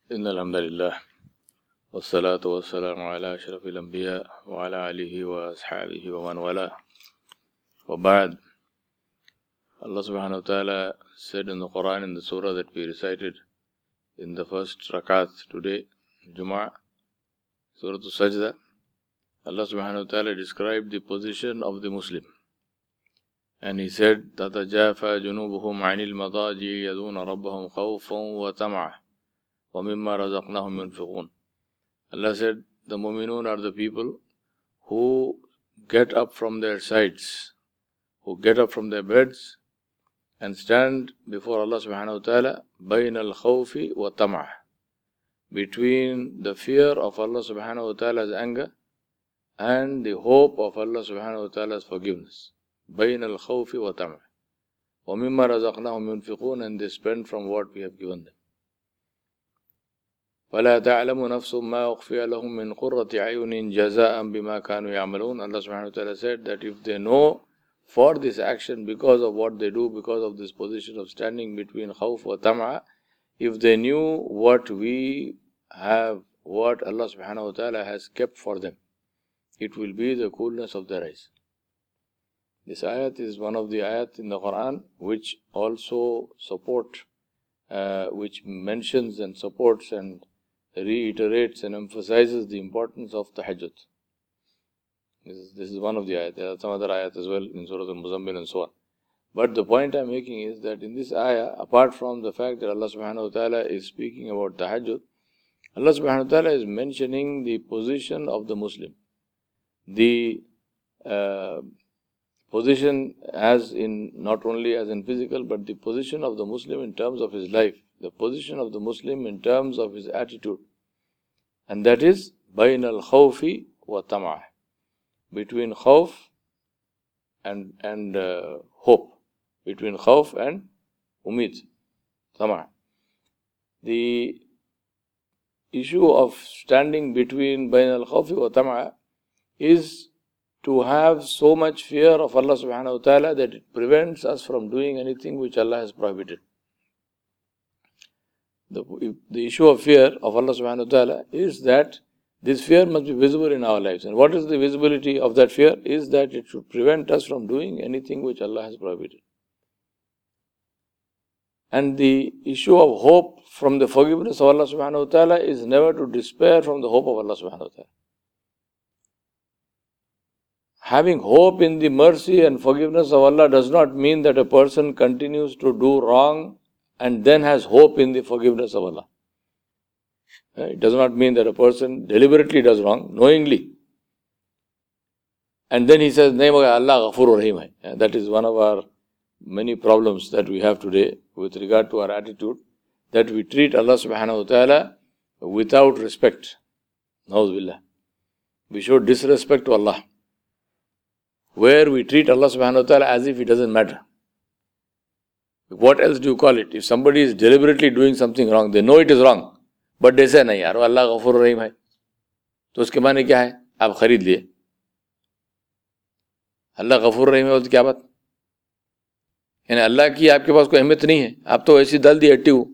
إن الحمد لله والصلاة والسلام على أشرف الأنبياء وعلى آله وأصحابه ومن والاه وبعد. Allah subhanahu wa ta'ala said in the Quran, in the surah that we recited in the first rakat today, Jumu'ah, Surah Al-Sajda, Allah subhanahu wa ta'ala described the position of the Muslim. And He said, تَتَجَافَى جُنُوبُهُمْ عَنِ الْمَضَاجِعِ يَدْعُونَ رَبَّهُمْ خَوْفًا وَطَمَعًا وَمِمَّا رَزَقْنَاهُمْ يُنْفِقُونَ. Allah said, the mu'minun are the people who get up from their sides, who get up from their beds and stand before Allah subhanahu wa ta'ala بَيْنَ الْخَوْفِ وَطَمَعِ, between the fear of Allah subhanahu wa ta'ala's anger and the hope of Allah subhanahu wa ta'ala's forgiveness. بَيْنَ الْخَوْفِ وَطَمَعِ وَمِمَّا رَزَقْنَاهُمْ يُنْفِقُونَ, and they spend from what we have given them. وَلَا تَعْلَمُ نَفْسٌ مَا أُخْفِيَ لَهُم مِّن قُرَّةِ أَعْيُنٍ جَزَاءً بِمَا كَانُوا يَعْمَلُونَ. Allah subhanahu wa ta'ala said that if they know for this action, because of what they do, because of this position of standing between khawf wa tam'a, if they knew what we have, what Allah subhanahu wa ta'ala has kept for them, it will be the coolness of their eyes. This ayat is one of the ayat in the Quran which also support, which mentions and supports and reiterates and emphasizes the importance of tahajjud. This is one of the ayat. There are some other ayat as well in Surah Al-Muzammil and so on. But the point I am making is that in this ayah, apart from the fact that Allah subhanahu wa ta'ala is speaking about tahajjud, Allah subhanahu wa ta'ala is mentioning the position of the Muslim. The position as in, not only as in physical, but the position of the Muslim in terms of his life. The position of the Muslim in terms of his attitude. And that is بَيْنَ الْخَوْفِ وَطَمَعِ, between khawf and hope, between khawf and umid, tama'. The issue of standing between bayn al-khawf wa tama' is to have so much fear of Allah subhanahu wa ta'ala that it prevents us from doing anything which Allah has prohibited. The issue of fear of Allah subhanahu wa ta'ala is that this fear must be visible in our lives. And what is the visibility of that fear? Is that it should prevent us from doing anything which Allah has prohibited. And the issue of hope from the forgiveness of Allah subhanahu wa ta'ala is never to despair from the hope of Allah subhanahu wa ta'ala. Having hope in the mercy and forgiveness of Allah does not mean that a person continues to do wrong and then has hope in the forgiveness of Allah. It does not mean that a person deliberately does wrong, knowingly. And then he says, Allah Ghafur Rahim hai. That is one of our many problems that we have today with regard to our attitude, that we treat Allah subhanahu wa ta'ala without respect. Na'udhu billah. We show disrespect to Allah, where we treat Allah subhanahu wa ta'ala as if it doesn't matter. What else do you call it? If somebody is deliberately doing something wrong, they know it is wrong, but ऐसा नहीं यार, अल्लाह गफूर रहीम है, तो उसके माने क्या है? आप खरीद लिए, अल्लाह गफूर रहीम है तो क्या बात? यानी अल्लाह की आपके पास कोई अहमियत नहीं है, आप तो ऐसी दल दी हट्टी हो,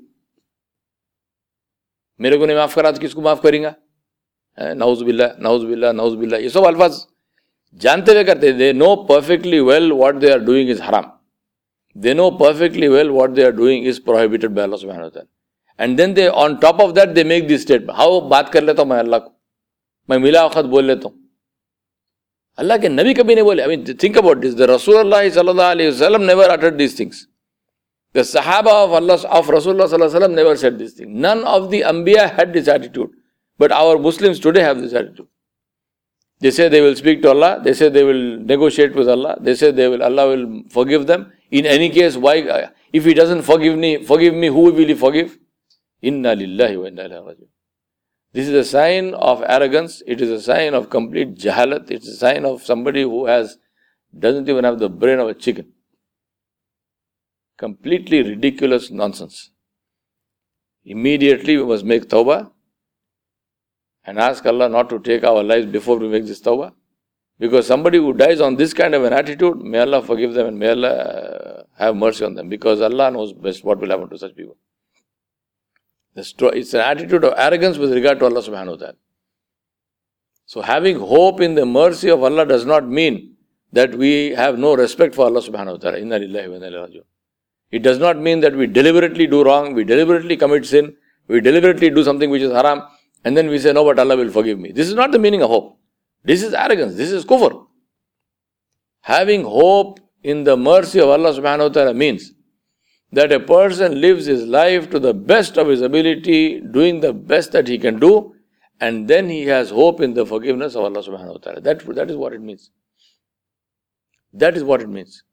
मेरे को नहीं माफ करा तो किसको माफ करेंगे? नाउज़ बिल्लाह, नाउज़ बिल्लाह, नाउज़ बिल्लाह, ये सब अल्फाज जानते हुए करते हैं. They know perfectly well what they are doing is haram. They know perfectly well what they are doing is prohibited by Allah subhanahu wa ta'ala. And then they, on top of that, they make this statement. How बात कर लेता हूँ मैं अल्लाह को, मैं मिला वक्त बोल लेता हूँ. अल्लाह के नबी कभी नहीं बोले. I mean, think about this. The Rasulullah sallallahu alaihi wasallam never uttered these things. The Sahaba of Allah, of Rasulullah sallallahu alaihi wasallam never said these things. None of the Anbiya had this attitude. But our Muslims today have this attitude. They say they will speak to Allah. They say they will negotiate with Allah. They say Allah will forgive them. In any case, why? If He doesn't forgive me, who will He forgive? Inna lillahi wa inna ilayhi raji'un. This is a sign of arrogance. It is a sign of complete jahalat. It's a sign of somebody who doesn't even have the brain of a chicken. Completely ridiculous nonsense. Immediately we must make tawbah and ask Allah not to take our lives before we make this tawbah. Because somebody who dies on this kind of an attitude, may Allah forgive them and may Allah have mercy on them. Because Allah knows best what will happen to such people. It's an attitude of arrogance with regard to Allah subhanahu wa ta'ala. So having hope in the mercy of Allah does not mean that we have no respect for Allah subhanahu wa ta'ala. Inna lillahi wa inna ilaihi raji'un. It does not mean that we deliberately do wrong, we deliberately commit sin, we deliberately do something which is haram, and then we say, no, but Allah will forgive me. This is not the meaning of hope. This is arrogance. This is kufr. Having hope in the mercy of Allah subhanahu wa ta'ala means that a person lives his life to the best of his ability, doing the best that he can do, and then he has hope in the forgiveness of Allah subhanahu wa ta'ala. That is what it means. That is what it means.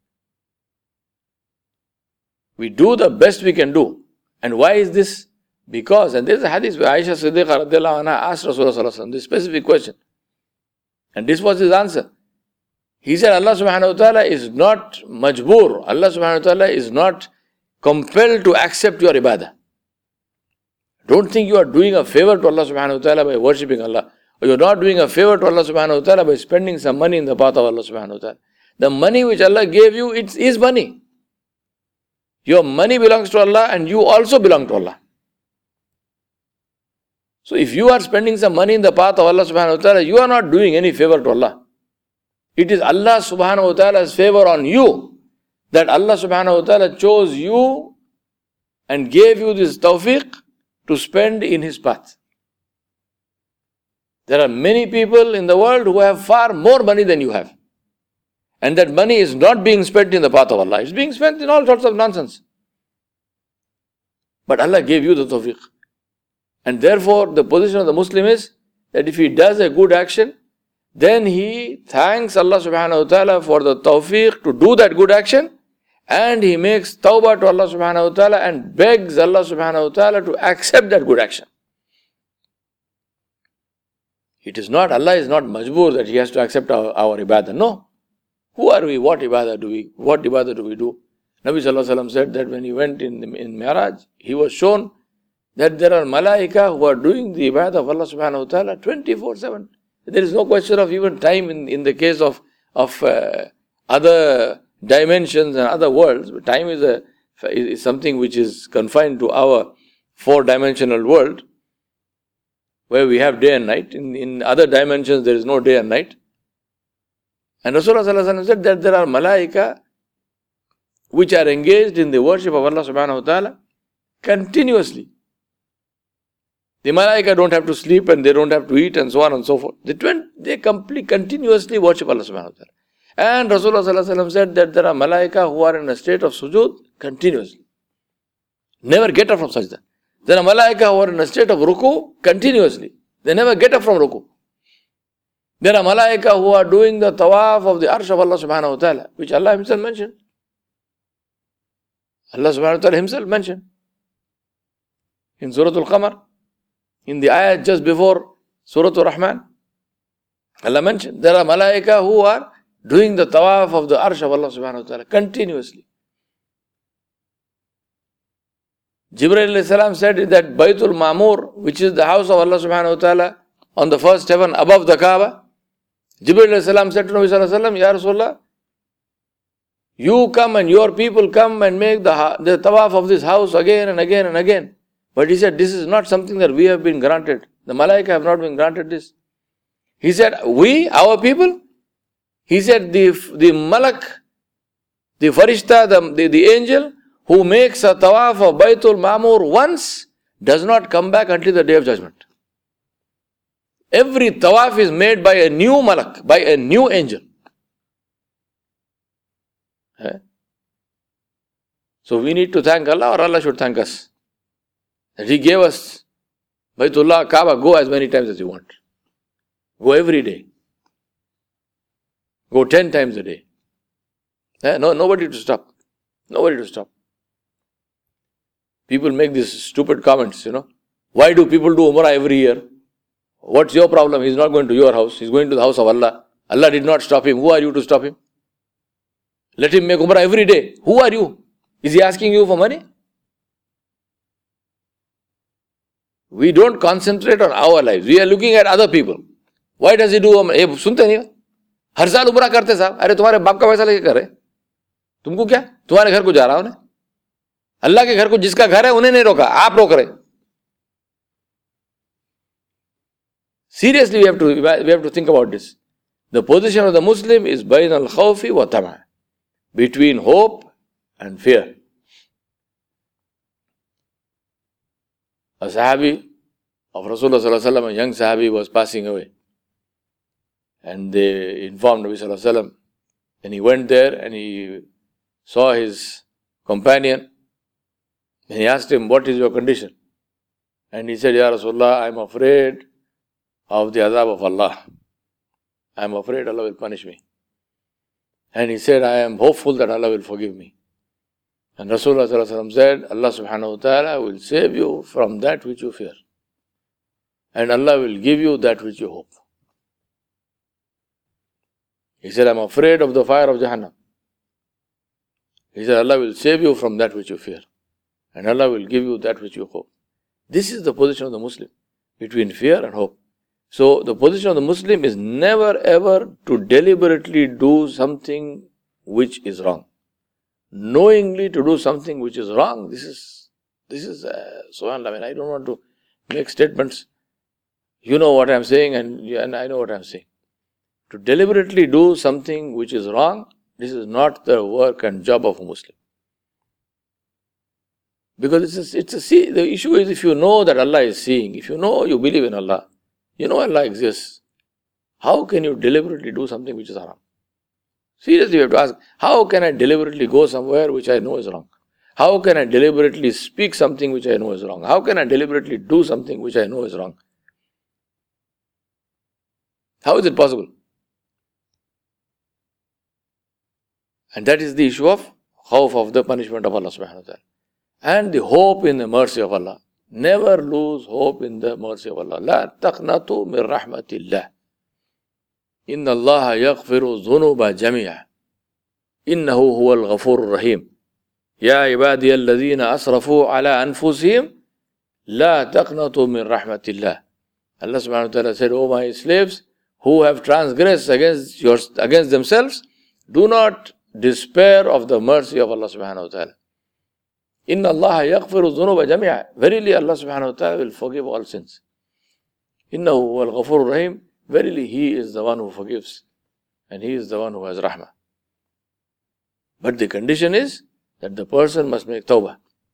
We do the best we can do. And why is this? Because, and there is a hadith where Aisha Siddiqa radiallahu anha asked Rasulullah sallallahu alaihi wasallam this specific question. And this was his answer. He said, Allah subhanahu wa ta'ala is not majboor. Allah subhanahu wa ta'ala is not compelled to accept your ibadah. Don't think you are doing a favor to Allah subhanahu wa ta'ala by worshipping Allah. Or you are not doing a favor to Allah subhanahu wa ta'ala by spending some money in the path of Allah subhanahu wa ta'ala. The money which Allah gave you, it is money. Your money belongs to Allah and you also belong to Allah. So if you are spending some money in the path of Allah subhanahu wa ta'ala, you are not doing any favor to Allah. It is Allah subhanahu wa ta'ala's favor on you that Allah subhanahu wa ta'ala chose you and gave you this tawfiq to spend in His path. There are many people in the world who have far more money than you have. And that money is not being spent in the path of Allah. It's being spent in all sorts of nonsense. But Allah gave you the tawfiq. And therefore, the position of the Muslim is that if he does a good action, then he thanks Allah subhanahu wa ta'ala for the tawfiq to do that good action, and he makes tawbah to Allah subhanahu wa ta'ala and begs Allah subhanahu wa ta'ala to accept that good action. It is not, Allah is not majboor that He has to accept our ibadah. No. Who are we? What ibadah do we do? Nabi sallallahu alaihi wasallam said that when he went in Mi'raj, he was shown that there are malaika who are doing the ibadah of Allah subhanahu wa ta'ala 24/7. There is no question of even time in the case of other dimensions and other worlds. Time is something which is confined to our four-dimensional world, where we have day and night. In other dimensions, there is no day and night. And Rasulullah sallallahu alaihi wasallam said that there are malaika which are engaged in the worship of Allah subhanahu wa ta'ala continuously. The malaika don't have to sleep and they don't have to eat and so on and so forth. They continuously worship Allah subhanahu wa ta'ala. And Rasulullah sallallahu alaihi wasallam said that there are malaika who are in a state of sujood continuously. Never get up from sajda. There are malaika who are in a state of ruku continuously. They never get up from ruku. There are malaika who are doing the tawaf of the arsh of Allah subhanahu wa ta'ala, which Allah Himself mentioned. Allah subhanahu wa ta'ala Himself mentioned. In Surah Al-Qamar, in the ayat just before Surah Ar-Rahman, Allah mentioned, there are malaika who are doing the tawaf of the arsh of Allah subhanahu wa ta'ala continuously. Jibreel alayhi salam said that Baytul Ma'mur, which is the house of Allah subhanahu wa ta'ala on the first heaven above the Kaaba, Jibreel alayhi salam said to Nabi sallallahu alayhi wa sallam, Ya Rasulullah, you come and your people come and make the tawaf of this house again and again and again. But he said, this is not something that we have been granted. The malaika have not been granted this. He said, we, our people? He said, the malak, the farishta, the angel who makes a tawaf of Baytul Ma'mur once does not come back until the day of judgment. Every tawaf is made by a new malak, by a new angel. So we need to thank Allah, or Allah should thank us. That He gave us Baytullah, Kaaba, go as many times as you want. Go every day. Go 10 times a day. Nobody to stop. Nobody to stop. People make these stupid comments, Why do people do Umrah every year? What's your problem? He's not going to your house. He's going to the house of Allah. Allah did not stop him. Who are you to stop him? Let him make Umrah every day. Who are you? Is he asking you for money? We don't concentrate on our lives. We are looking at other people. Why does he do Umrah? सुनते नहीं हर साल उम्रा करते साहब. अरे तुम्हारे बाप का पैसा लेके कर रहे तुमको क्या? तुम्हारे घर को जा रहा उन्हें. अल्लाह के घर को जिसका घर है उन्हें नहीं रोका, आप रोक रहे. Seriously, we have to think about this. The position of the Muslim is bayn al-khawfi wa tama', between hope and fear. A Sahabi of Rasulullah sallallahu alaihi wasallam, a young Sahabi, was passing away. And they informed Nabi sallallahu alaihi wasallam. And he went there and he saw his companion. And he asked him, what is your condition? And he said, Ya Rasulullah, I am afraid of the azab of Allah. I am afraid Allah will punish me. And he said, I am hopeful that Allah will forgive me. And Rasulullah sallallahu alaihi wasallam said, Allah subhanahu wa ta'ala will save you from that which you fear. And Allah will give you that which you hope. He said, I am afraid of the fire of Jahannam. He said, Allah will save you from that which you fear. And Allah will give you that which you hope. This is the position of the Muslim, between fear and hope. So, the position of the Muslim is never ever to deliberately do something which is wrong. Knowingly to do something which is wrong, this is subhanallah, I don't want to make statements. You know what I am saying and I know what I am saying. To deliberately do something which is wrong, this is not the work and job of a Muslim. Because the issue is, if you know that Allah is seeing, if you know you believe in Allah, you know Allah exists, how can you deliberately do something which is haram? Seriously, you have to ask, how can I deliberately go somewhere which I know is wrong? How can I deliberately speak something which I know is wrong? How can I deliberately do something which I know is wrong? How is it possible? And that is the issue of khawf of the punishment of Allah subhanahu wa ta'ala. And the hope in the mercy of Allah. Never lose hope in the mercy of Allah. La taqnatu min rahmatillah. Inna Allah yaghfiru dhunuba jami'a. Innahu huwal ghafur rahim. Ya ibadiya alladhina asrafu ala anfusihim. La taqnatu min rahmatillah. Allah subhanahu wa ta'ala said, O my slaves who have transgressed against themselves, do not despair of the mercy of Allah subhanahu wa ta'ala. Inna Allah yaghfiru dhunuba jami'a. Verily Allah subhanahu wa ta'ala will forgive all sins. Innahu huwal ghafur rahim. Verily He is the one who forgives. And He is the one who has rahmah. But the condition is that the person must make tawbah.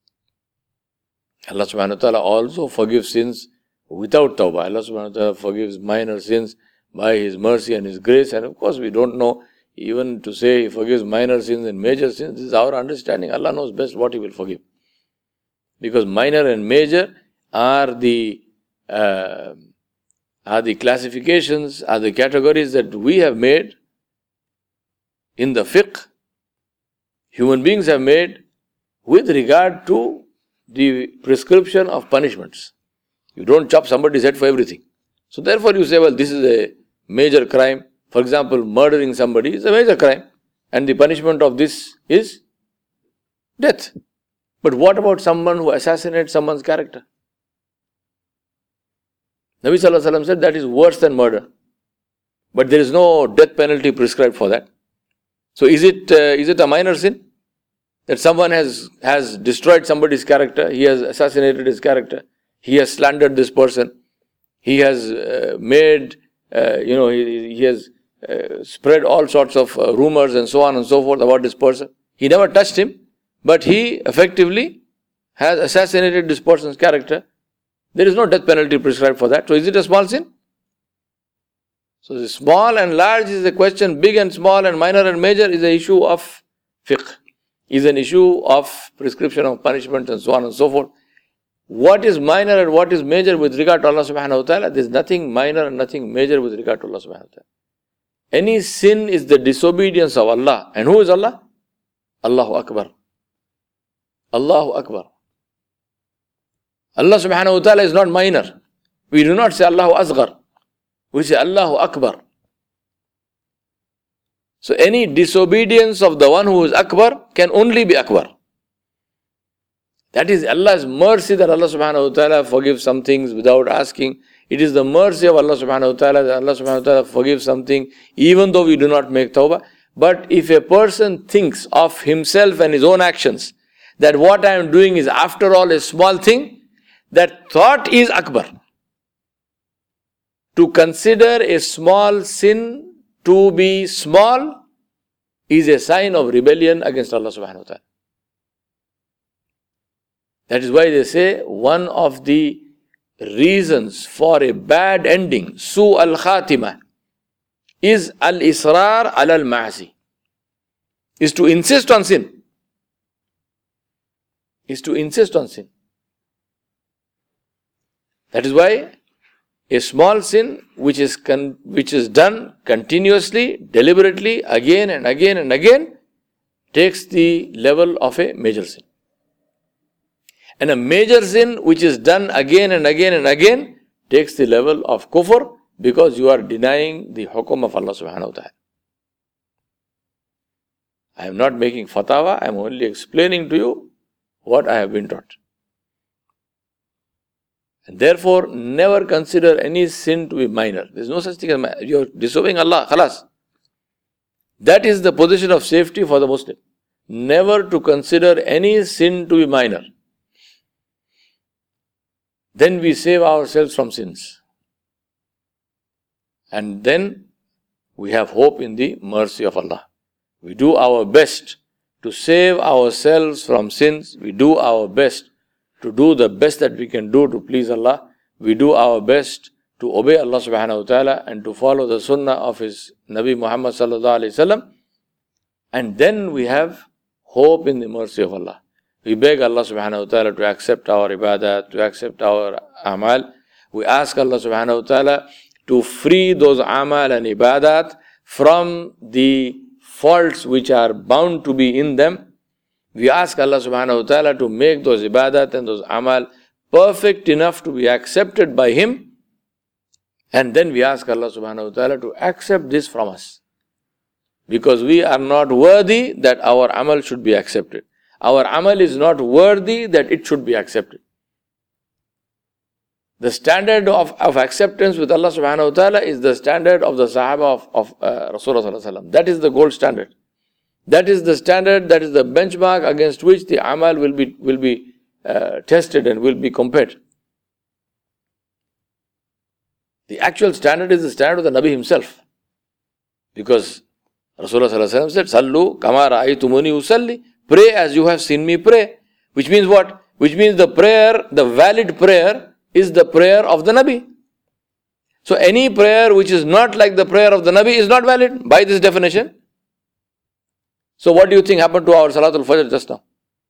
Allah subhanahu wa ta'ala also forgives sins without tawbah. Allah subhanahu wa ta'ala forgives minor sins by His mercy and His grace. And of course we don't know even to say He forgives minor sins and major sins. This is our understanding. Allah knows best what He will forgive. Because minor and major are the classifications, are the categories that we have made in the fiqh. Human beings have made with regard to the prescription of punishments. You don't chop somebody's head for everything. So therefore you say, well, this is a major crime. For example, murdering somebody is a major crime. And the punishment of this is death. But what about someone who assassinates someone's character? Nabi sallallahu alaihi wasallam said that is worse than murder. But there is no death penalty prescribed for that. So is it a minor sin? That someone has destroyed somebody's character, he has assassinated his character, he has slandered this person, he has he has spread all sorts of rumors and so on and so forth about this person. He never touched him, but he effectively has assassinated this person's character. There is no death penalty prescribed for that. So is it a small sin? So the small and large is a question, big and small and minor and major is an issue of fiqh, is an issue of prescription of punishment and so on and so forth. What is minor and what is major with regard to Allah subhanahu wa ta'ala? There is nothing minor and nothing major with regard to Allah subhanahu wa ta'ala. Any sin is the disobedience of Allah. And who is Allah? Allahu Akbar. Allahu Akbar. Allah subhanahu wa ta'ala is not minor. We do not say Allahu Asghar. We say Allahu Akbar. So any disobedience of the one who is Akbar can only be Akbar. That is Allah's mercy that Allah subhanahu wa ta'ala forgives some things without asking. It is the mercy of Allah subhanahu wa ta'ala that Allah subhanahu wa ta'ala forgives something even though we do not make tawbah. But if a person thinks of himself and his own actions, that what I am doing is after all a small thing, that thought is Akbar. to consider a small sin to be small is a sign of rebellion against Allah subhanahu wa ta'ala. That is why they say one of the reasons for a bad ending, su al-khatima, is al-israr al-ma'asi, is to insist on sin. Is to insist on sin. That is why a small sin which is done continuously, deliberately, again and again and again, takes the level of a major sin. And a major sin which is done again and again and again takes the level of kufr, because you are denying the hukum of Allah subhanahu wa ta'ala. I am not making fatwa, I am only explaining to you what I have been taught. And therefore, never consider any sin to be minor. There is no such thing as minor. You are disobeying Allah, khalas. That is the position of safety for the Muslim. Never to consider any sin to be minor. Then we save ourselves from sins. And then we have hope in the mercy of Allah. We do our best to save ourselves from sins. We do our best to do the best that we can do to please Allah. We do our best to obey Allah subhanahu wa ta'ala and to follow the sunnah of His Nabi Muhammad sallallahu alayhi wasallam. And then we have hope in the mercy of Allah. We beg Allah subhanahu wa ta'ala to accept our ibadat, to accept our amal. We ask Allah subhanahu wa ta'ala to free those amal and ibadat from the faults which are bound to be in them. We ask Allah subhanahu wa ta'ala to make those ibadat and those amal perfect enough to be accepted by Him. And then we ask Allah subhanahu wa ta'ala to accept this from us. Because we are not worthy that our amal should be accepted. Our amal is not worthy that it should be accepted. The standard of acceptance with Allah subhanahu wa ta'ala is the standard of the Sahaba of Rasulullah sallallahu alaihi wasallam. That is the gold standard. That is the standard, that is the benchmark against which the amal will be tested and will be compared. The actual standard is the standard of the Nabi himself. Because Rasulullah sallallahu alaihi wasallam said, Sallu kama ra'aytumuni usalli. Pray as you have seen me pray. Which means what? Which means the prayer, the valid prayer, is the prayer of the Nabi. So any prayer which is not like the prayer of the Nabi is not valid by this definition. So what do you think happened to our Salatul Fajr just now?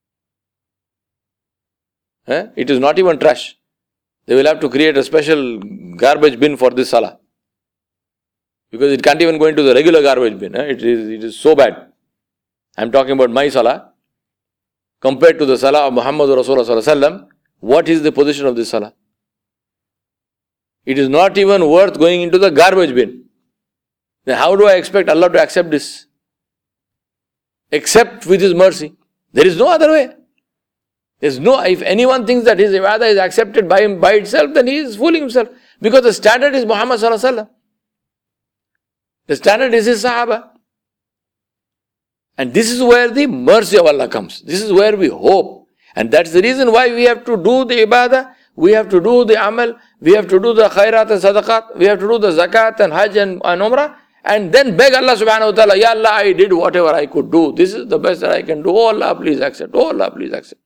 It is not even trash. They will have to create a special garbage bin for this Salah. Because it can't even go into the regular garbage bin. It is so bad. I am talking about my Salah. Compared to the Salah of Muhammad Rasulullah sallallahu alaihi wasallam, what is the position of this Salah? It is not even worth going into the garbage bin. Then how do I expect Allah to accept this? Except with His mercy. There is no other way. If anyone thinks that his ibadah is accepted by him by itself, then he is fooling himself. Because the standard is Muhammad sallallahu alaihi wasallam. The standard is his Sahaba. And this is where the mercy of Allah comes. This is where we hope. And that's the reason why we have to do the ibadah, we have to do the amal, we have to do the khairat and sadaqat, we have to do the zakat and hajj and umrah, and then beg Allah subhanahu wa ta'ala, Ya Allah, I did whatever I could do. This is the best that I can do. Oh Allah, please accept. Oh Allah, please accept.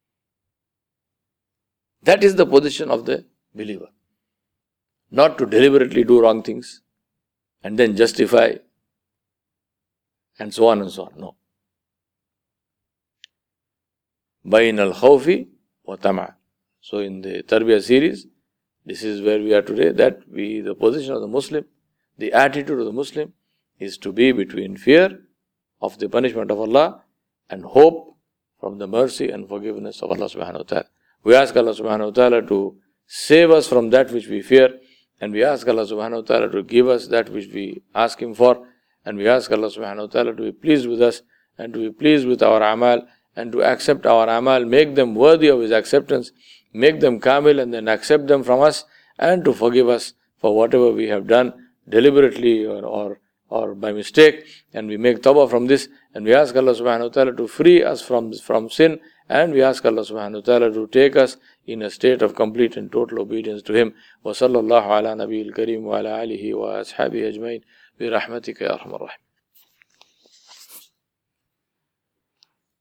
That is the position of the believer. Not to deliberately do wrong things and then justify and so on and so on. No. Bain al-khawfi wa tama'. So in the Tarbiyah series, this is where we are today, that the position of the Muslim, the attitude of the Muslim is to be between fear of the punishment of Allah and hope from the mercy and forgiveness of Allah subhanahu wa ta'ala. We ask Allah subhanahu wa ta'ala to save us from that which we fear, and we ask Allah subhanahu wa ta'ala to give us that which we ask Him for, and we ask Allah subhanahu wa ta'ala to be pleased with us and to be pleased with our amal and to accept our amal, make them worthy of His acceptance, make them kamil and then accept them from us, and to forgive us for whatever we have done deliberately or by mistake, and we make tawbah from this, and we ask Allah subhanahu wa ta'ala to free us from sin And we ask Allah subhanahu wa ta'ala to take us in a state of complete and total obedience to Him. Wa sallallahu ala nabiyil kareem wa ala alihi wa ashabihi ajmain bi rahmatika ya arhamar rahim.